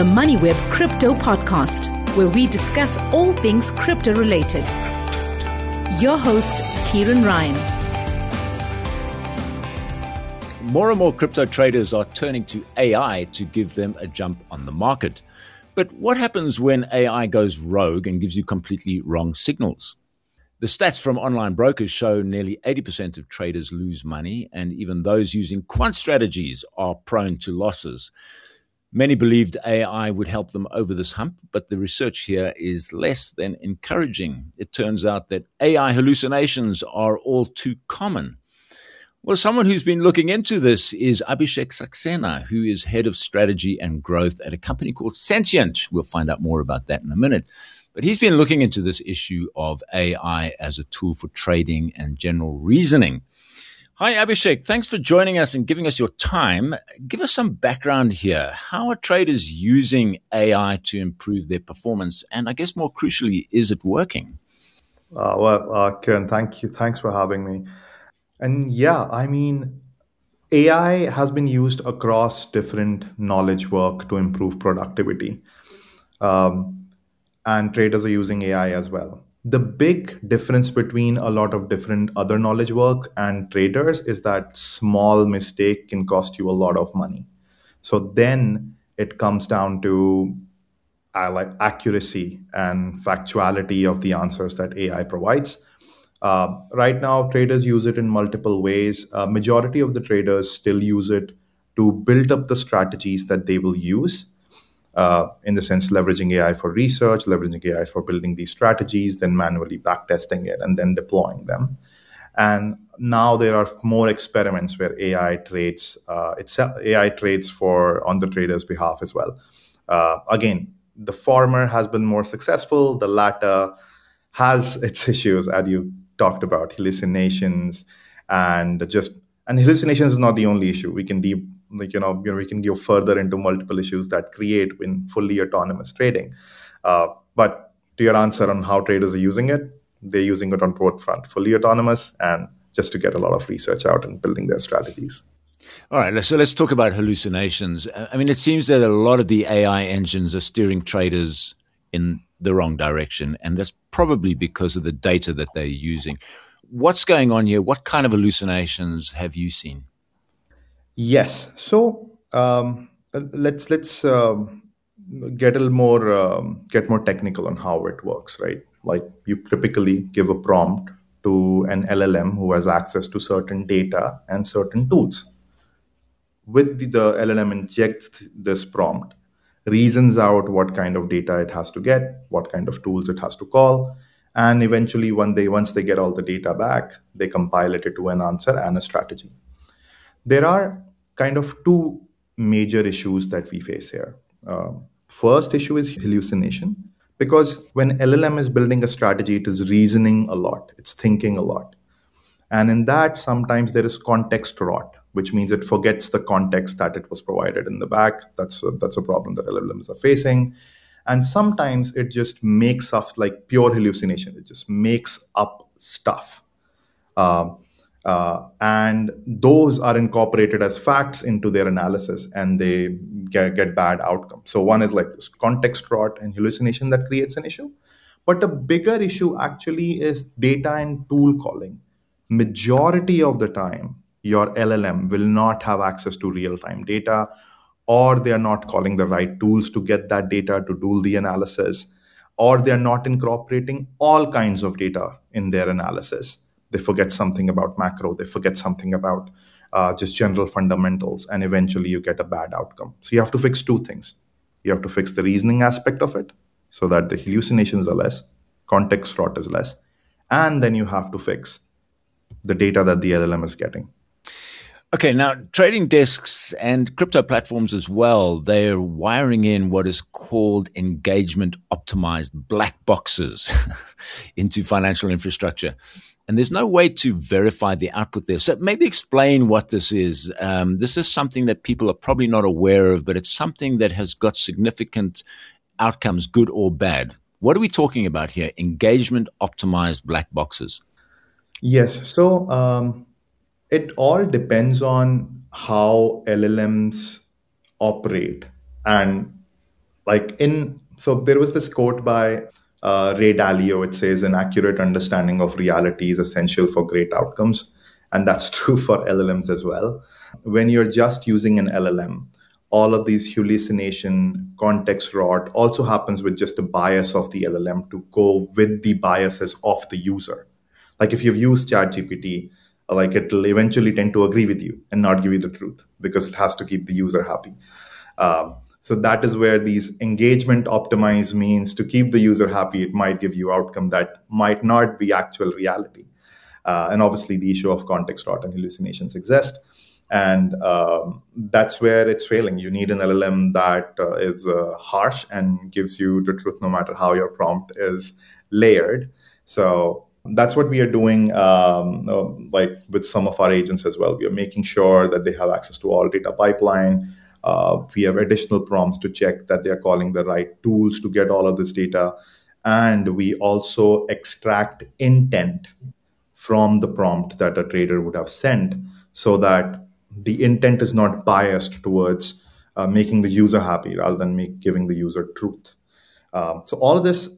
the MoneyWeb Crypto Podcast, where we discuss all things crypto related. Your host, Kieran Ryan. More and more crypto traders are turning to AI to give them a jump on the market. But what happens when AI goes rogue and gives you completely wrong signals? The stats from online brokers show nearly 80% of traders lose money, and even those using quant strategies are prone to losses. Many believed AI would help them over this hump, but the research here is less than encouraging. It turns out that AI hallucinations are all too common. Well, someone who's been looking into this is Abhishek Saxena, who is head of strategy and growth at a company called Sentient. We'll find out more about that in a minute. But he's been looking into this issue of AI as a tool for trading and general reasoning. Hi, Abhishek. Thanks for joining us and giving us your time. Give us some background here. How are traders using AI to improve their performance? And I guess more crucially, is it working? Kiran, thank you. Thanks for having me. And AI has been used across different knowledge work to improve productivity. And traders are using AI as well. The big difference between a lot of different other knowledge work and traders is that small mistake can cost you a lot of money. So then it comes down to accuracy and factuality of the answers that AI provides. Right now, traders use it in multiple ways. Majority of the traders still use it to build up the strategies that they will use. In the sense, leveraging AI for research, leveraging AI for building these strategies, then manually backtesting it, and then deploying them. And now there are more experiments where AI trades on the trader's behalf as well. Again, the former has been more successful. The latter has its issues, as you talked about, hallucinations, and hallucinations is not the only issue. We can we can go further into multiple issues that create in fully autonomous trading. But to your answer on how traders are using it, they're using it on both front, fully autonomous and just to get a lot of research out and building their strategies. All right, so let's talk about hallucinations. I mean, it seems that a lot of the AI engines are steering traders in the wrong direction, and that's probably because of the data that they're using. What's going on here? What kind of hallucinations have you seen? Yes. So let's get more technical on how it works, right? Like you typically give a prompt to an LLM who has access to certain data and certain tools. With the LLM injects this prompt, reasons out what kind of data it has to get, what kind of tools it has to call, and eventually once they get all the data back, they compile it into an answer and a strategy. There are kind of two major issues that we face here. First issue is hallucination, because when LLM is building a strategy, it is reasoning a lot, it's thinking a lot. And in that, sometimes there is context rot, which means it forgets the context that it was provided in the back. That's a problem that LLMs are facing. And sometimes it just makes up like pure hallucination. It just makes up stuff. And those are incorporated as facts into their analysis, and they get bad outcomes. So one is like this context rot and hallucination that creates an issue. But the bigger issue actually is data and tool calling. Majority of the time, your LLM will not have access to real-time data, or they are not calling the right tools to get that data to do the analysis, or they are not incorporating all kinds of data in their analysis. They forget something about macro, they forget something about just general fundamentals, and eventually you get a bad outcome. So you have to fix two things. You have to fix the reasoning aspect of it so that the hallucinations are less, context rot is less, and then you have to fix the data that the LLM is getting. Okay, now trading desks and crypto platforms as well, they're wiring in what is called engagement optimized black boxes into financial infrastructure. And there's no way to verify the output there. So maybe explain what this is. This is something that people are probably not aware of, but it's something that has got significant outcomes, good or bad. What are we talking about here? Engagement optimized black boxes. Yes. So it all depends on how LLMs operate and So there was this quote by Ray Dalio. It says, an accurate understanding of reality is essential for great outcomes. And that's true for LLMs as well. When you're just using an LLM, all of these hallucination, context rot also happens with just a bias of the LLM to go with the biases of the user. Like if you've used ChatGPT, like it'll eventually tend to agree with you and not give you the truth because it has to keep the user happy. So that is where these engagement optimize means to keep the user happy. It might give you outcome that might not be actual reality. And obviously the issue of context rot and hallucinations exist. And that's where it's failing. You need an LLM that is harsh and gives you the truth no matter how your prompt is layered. So that's what we are doing like with some of our agents as well. We are making sure that they have access to all data pipeline. We have additional prompts to check that they're calling the right tools to get all of this data. And we also extract intent from the prompt that a trader would have sent so that the intent is not biased towards making the user happy rather than giving the user truth. So all of this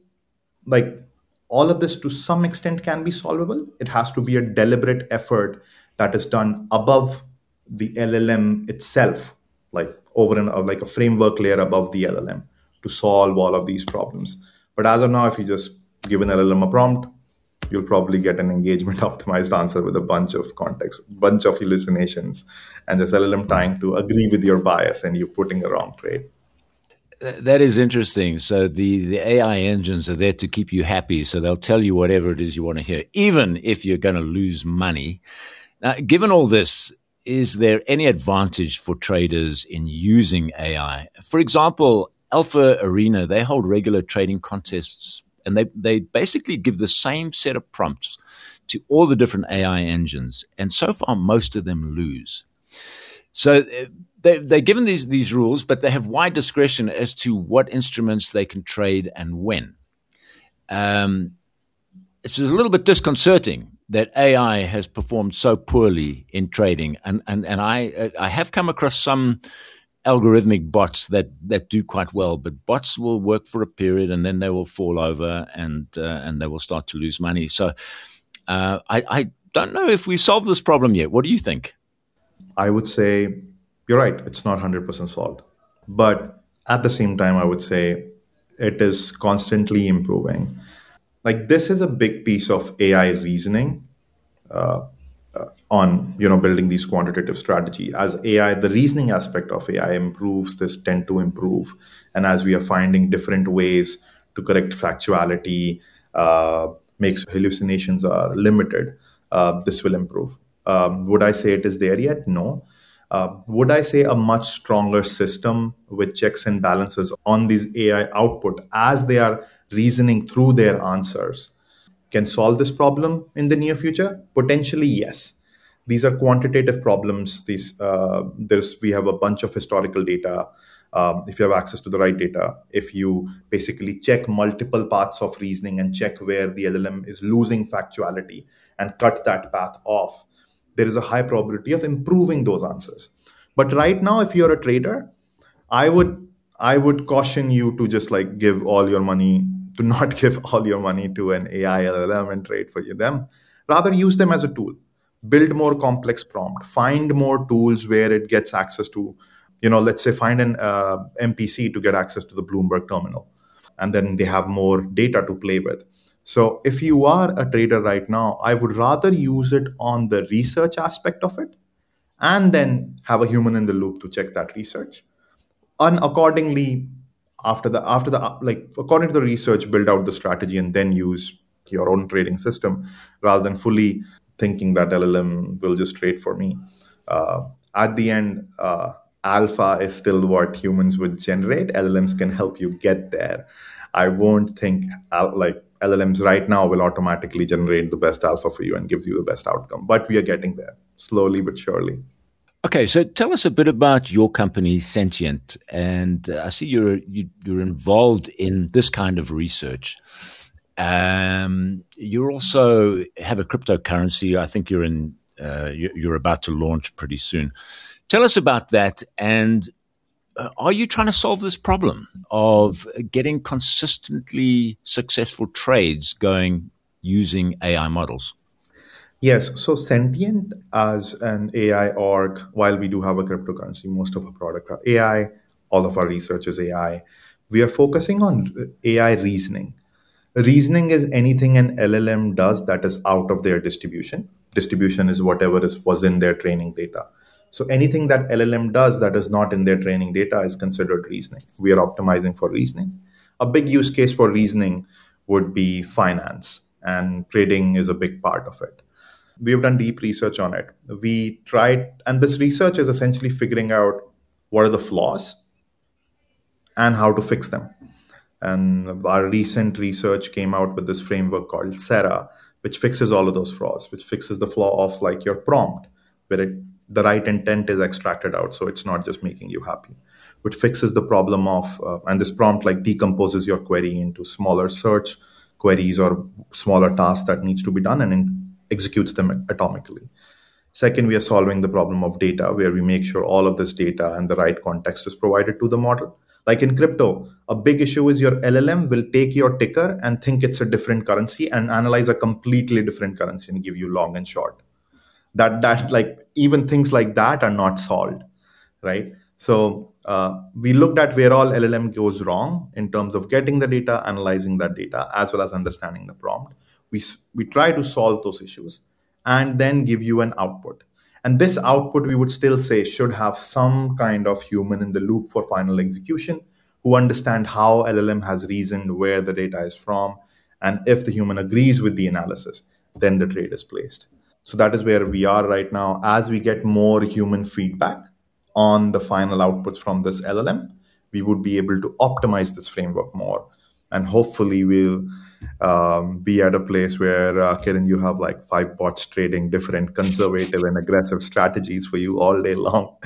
to some extent can be solvable. It has to be a deliberate effort that is done above the LLM itself, like over like a framework layer above the LLM to solve all of these problems. But as of now, if you just give an LLM a prompt, you'll probably get an engagement optimized answer with a bunch of context, bunch of hallucinations, and this LLM trying to agree with your bias and you putting a wrong trade. That is interesting. So the AI engines are there to keep you happy. So they'll tell you whatever it is you want to hear, even if you're going to lose money. Now, given all this, is there any advantage for traders in using AI? For example, Alpha Arena, they hold regular trading contests, and they basically give the same set of prompts to all the different AI engines. And so far, most of them lose. So they're given these rules, but they have wide discretion as to what instruments they can trade and when. It's a little bit disconcerting that AI has performed so poorly in trading. And I have come across some algorithmic bots that do quite well, but bots will work for a period and then they will fall over and they will start to lose money. So I don't know if we solved this problem yet. What do you think? I would say you're right. It's not 100% solved. But at the same time, I would say it is constantly improving. Like this is a big piece of AI reasoning on building these quantitative strategy. As AI, the reasoning aspect of AI improves, this tend to improve. And as we are finding different ways to correct factuality, makes hallucinations are limited, this will improve. Would I say it is there yet? No. Would I say a much stronger system with checks and balances on these AI output as they are reasoning through their answers can solve this problem in the near future? Potentially, yes. These are quantitative problems. We have a bunch of historical data. If you have access to the right data, if you basically check multiple paths of reasoning and check where the LLM is losing factuality and cut that path off, there is a high probability of improving those answers. But right now, if you're a trader, I would caution you to just like give all your money, to not give all your money to an AI LLM and trade for them. Rather use them as a tool. Build more complex prompt. Find more tools where it gets access to, let's say find an MPC to get access to the Bloomberg terminal. And then they have more data to play with. So if you are a trader right now, I would rather use it on the research aspect of it and then have a human in the loop to check that research. And accordingly, according to the research, build out the strategy and then use your own trading system rather than fully thinking that LLM will just trade for me. At the end, alpha is still what humans would generate. LLMs can help you get there. I won't think LLMs right now will automatically generate the best alpha for you and gives you the best outcome. But we are getting there slowly but surely. Okay, so tell us a bit about your company, Sentient. And I see you're involved in this kind of research. You also have a cryptocurrency. I think you're about to launch pretty soon. Tell us about that. And Are you trying to solve this problem of getting consistently successful trades going using AI models? Yes. So Sentient as an AI org, while we do have a cryptocurrency, most of our product are AI, all of our research is AI. We are focusing on AI reasoning. Reasoning is anything an LLM does that is out of their distribution. Distribution is whatever was in their training data. So anything that LLM does that is not in their training data is considered reasoning. We are optimizing for reasoning. A big use case for reasoning would be finance, and trading is a big part of it. We have done deep research on it. We tried, and this research is essentially figuring out what are the flaws and how to fix them. And our recent research came out with this framework called Sera, which fixes all of those flaws, which fixes the flaw of like your prompt, where the right intent is extracted out, so it's not just making you happy. Which fixes the problem of, and this prompt like decomposes your query into smaller search queries or smaller tasks that needs to be done and executes them atomically. Second, we are solving the problem of data, where we make sure all of this data and the right context is provided to the model. Like in crypto, a big issue is your LLM will take your ticker and think it's a different currency and analyze a completely different currency and give you long and short. That like even things like that are not solved, right? So we looked at where all LLM goes wrong in terms of getting the data, analyzing that data, as well as understanding the prompt. We try to solve those issues and then give you an output. And this output, we would still say, should have some kind of human in the loop for final execution who understand how LLM has reasoned, where the data is from, and if the human agrees with the analysis, then the trade is placed. So that is where we are right now. As we get more human feedback on the final outputs from this LLM, we would be able to optimize this framework more. And hopefully we'll be at a place where, Kiran, you have like 5 bots trading different conservative and aggressive strategies for you all day long.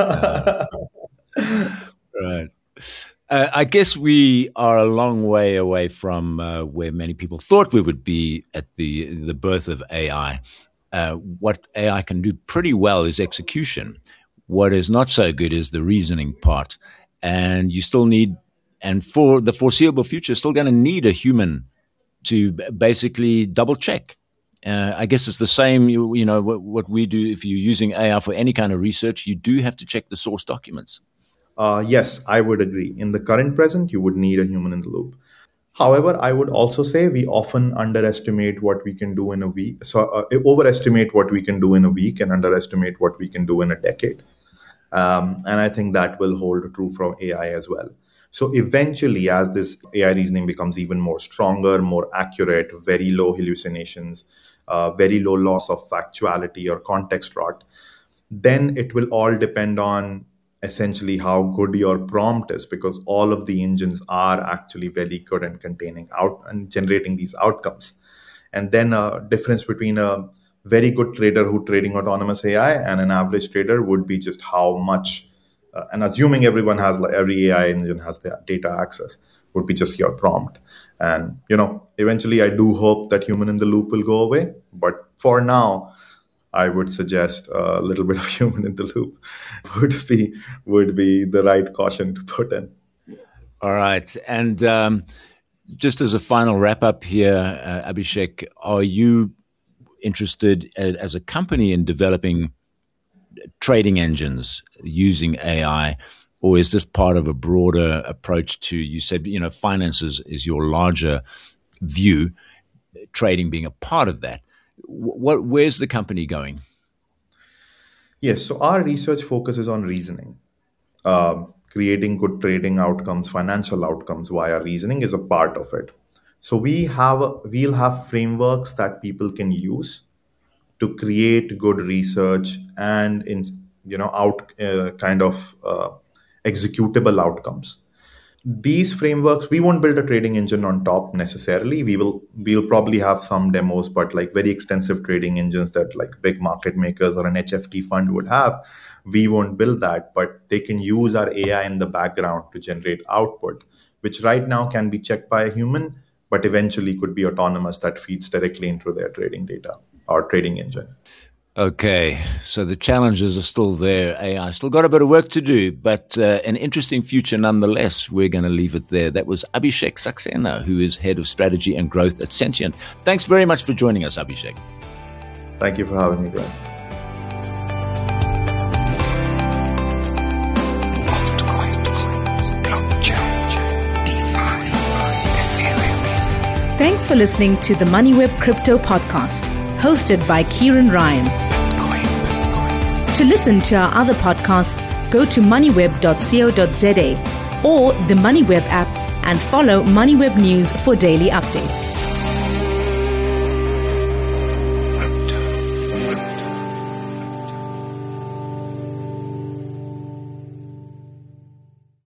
Right. I guess we are a long way away from where many people thought we would be at the birth of AI. What AI can do pretty well is execution. What is not so good is the reasoning part. And you still need, and for the foreseeable future, still going to need a human to basically double check. I guess it's the same, you know, what we do. If you're using AI for any kind of research, you do have to check the source documents. Yes, I would agree. In the current present, you would need a human in the loop. However, I would also say we often underestimate what we can do in a week. So overestimate what we can do in a week and underestimate what we can do in a decade. And I think that will hold true for AI as well. So eventually, as this AI reasoning becomes even more stronger, more accurate, very low hallucinations, very low loss of factuality or context rot, then it will all depend on essentially how good your prompt is, because all of the engines are actually very good in containing out and generating these outcomes. And then a difference between a very good trader who trading autonomous AI and an average trader would be just how much, and assuming everyone has, like every AI engine has the data access, would be just your prompt. And, you know, eventually I do hope that human in the loop will go away. But for now, I would suggest a little bit of human in the loop would be the right caution to put in. All right. And just as a final wrap up here, Abhishek, are you interested as a company in developing trading engines using AI, or is this part of a broader approach to, you said, you know, finances is your larger view, trading being a part of that? Where's the company going? Yes, so our research focuses on reasoning. Creating good trading outcomes, financial outcomes via reasoning is a part of it. So we'll have frameworks that people can use to create good research and executable outcomes. These frameworks, we won't build a trading engine on top necessarily. We'll probably have some demos, but like very extensive trading engines that like big market makers or an HFT fund would have, we won't build that, but they can use our AI in the background to generate output, which right now can be checked by a human, but eventually could be autonomous, that feeds directly into their trading data or trading engine. Okay, so the challenges are still there. AI still got a bit of work to do, but an interesting future nonetheless. We're going to leave it there. That was Abhishek Saxena, who is Head of Strategy and Growth at Sentient. Thanks very much for joining us, Abhishek. Thank you for having me, Glenn. Thanks for listening to the MoneyWeb Crypto Podcast, hosted by Kieran Ryan. To listen to our other podcasts, go to moneyweb.co.za or the MoneyWeb app and follow MoneyWeb News for daily updates.